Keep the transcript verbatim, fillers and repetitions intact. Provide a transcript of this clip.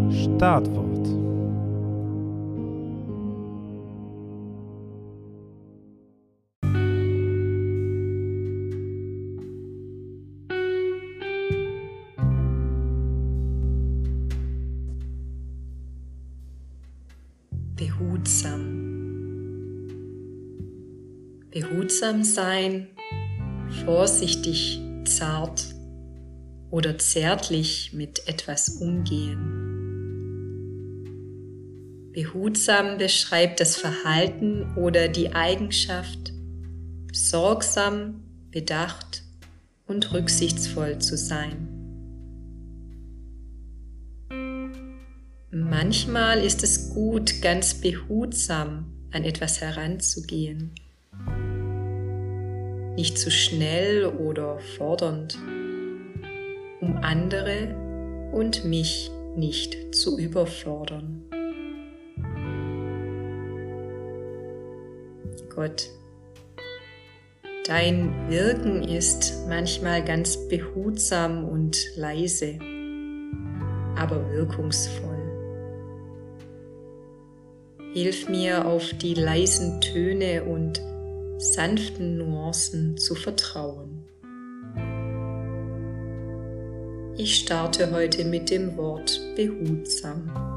Startwort. Behutsam. Behutsam sein, vorsichtig, zart oder zärtlich mit etwas umgehen. Behutsam beschreibt das Verhalten oder die Eigenschaft, sorgsam, bedacht und rücksichtsvoll zu sein. Manchmal ist es gut, ganz behutsam an etwas heranzugehen. Nicht zu schnell oder fordernd, um andere und mich nicht zu überfordern. Gott, dein Wirken ist manchmal ganz behutsam und leise, aber wirkungsvoll. Hilf mir, auf die leisen Töne und sanften Nuancen zu vertrauen. Ich starte heute mit dem Wort behutsam.